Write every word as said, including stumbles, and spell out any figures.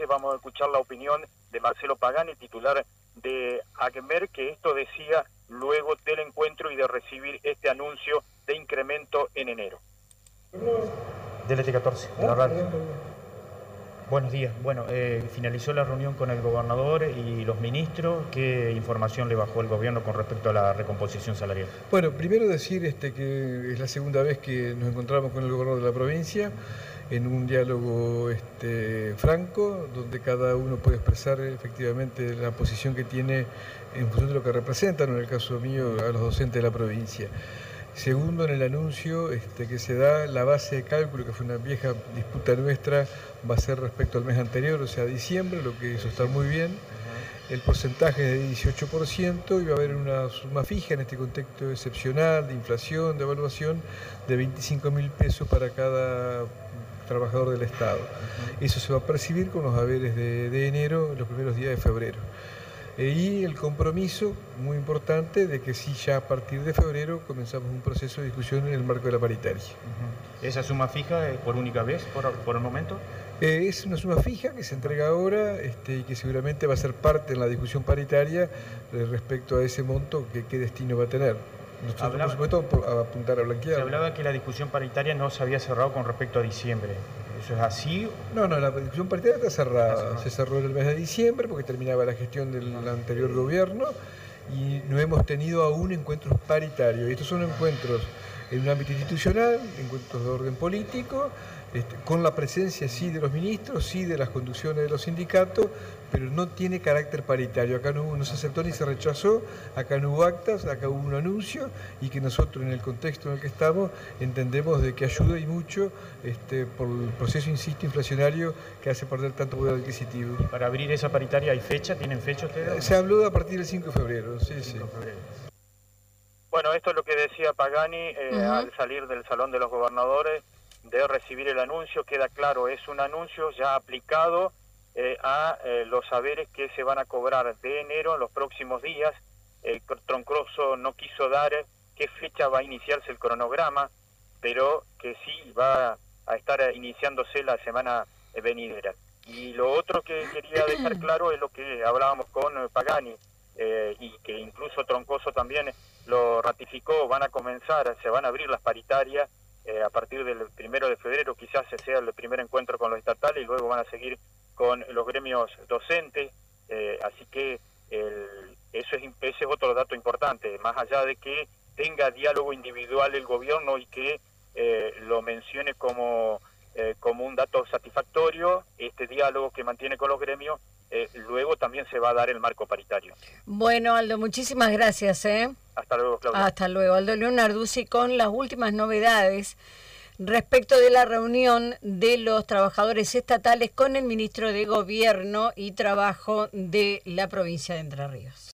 vamos a escuchar la opinión de Marcelo Pagani, titular de ACMER, que esto decía luego del encuentro y de recibir este anuncio de incremento en enero. Del E T catorce, de la radio. Buenos días. Bueno, eh, finalizó la reunión con el gobernador y los ministros. ¿Qué información le bajó el gobierno con respecto a la recomposición salarial? Bueno, primero decir este, que es la segunda vez que nos encontramos con el gobernador de la provincia en un diálogo este, franco, donde cada uno puede expresar efectivamente la posición que tiene en función de lo que representan, en el caso mío, a los docentes de la provincia. Segundo, en el anuncio este, que se da, la base de cálculo, que fue una vieja disputa nuestra, va a ser respecto al mes anterior, o sea, diciembre, lo que eso está muy bien. El porcentaje es de dieciocho por ciento y va a haber una suma fija en este contexto excepcional de inflación, de evaluación, de veinticinco mil pesos para cada trabajador del Estado. Eso se va a percibir con los haberes de, de enero, los primeros días de febrero. Y el compromiso, muy importante, de que sí, ya a partir de febrero comenzamos un proceso de discusión en el marco de la paritaria. Uh-huh. ¿Esa suma fija es por única vez, por, por el momento? Eh, es una suma fija que se entrega ahora este, y que seguramente va a ser parte en la discusión paritaria eh, respecto a ese monto, que qué destino va a tener. Nosotros, hablaba, por supuesto, a apuntar a blanquear. Se hablaba que la discusión paritaria no se había cerrado con respecto a diciembre. ¿Eso es así? No, no, la discusión paritaria está cerrada. Está cerrada. Se cerró en el mes de diciembre porque terminaba la gestión del ah, anterior sí. gobierno y no hemos tenido aún encuentros paritarios. Y estos son encuentros en un ámbito institucional, encuentros de orden político, este, con la presencia sí de los ministros, sí de las conducciones de los sindicatos, pero no tiene carácter paritario. Acá no, no se aceptó ni se rechazó, acá no hubo actas, acá hubo un anuncio y que nosotros en el contexto en el que estamos entendemos de que ayuda y mucho este, por el proceso, insisto, inflacionario que hace perder tanto poder adquisitivo. ¿Para abrir esa paritaria hay fecha? ¿Tienen fecha ustedes? Se habló a partir del cinco de febrero, sí, sí. Bueno, esto es lo que decía Pagani eh, uh-huh. al salir del Salón de los Gobernadores, de recibir el anuncio. Queda claro, es un anuncio ya aplicado eh, a eh, los saberes que se van a cobrar de enero en los próximos días. El Troncoso no quiso dar qué fecha va a iniciarse el cronograma, pero que sí va a estar iniciándose la semana venidera. Y lo otro que quería dejar claro es lo que hablábamos con Pagani, eh, y que incluso Troncoso también lo ratificó. Van a comenzar, se van a abrir las paritarias eh, a partir del primero de febrero, quizás sea el primer encuentro con los estatales y luego van a seguir con los gremios docentes, eh, así que el, eso es, ese es otro dato importante, más allá de que tenga diálogo individual el gobierno y que eh, lo mencione como, eh, como un dato satisfactorio, este diálogo que mantiene con los gremios, eh, luego también se va a dar el marco paritario. Bueno, Aldo, muchísimas gracias. ¿eh? Hasta luego, Claudia. Hasta luego. Aldo León Narduzzi con las últimas novedades respecto de la reunión de los trabajadores estatales con el ministro de Gobierno y Trabajo de la provincia de Entre Ríos.